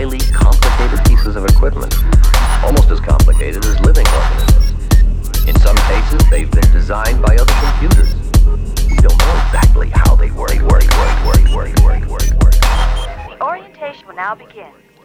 highly complicated pieces of equipment, almost as complicated as living organisms. In some cases, they've been designed by other computers. We don't know exactly how they work. Orientation will now begin.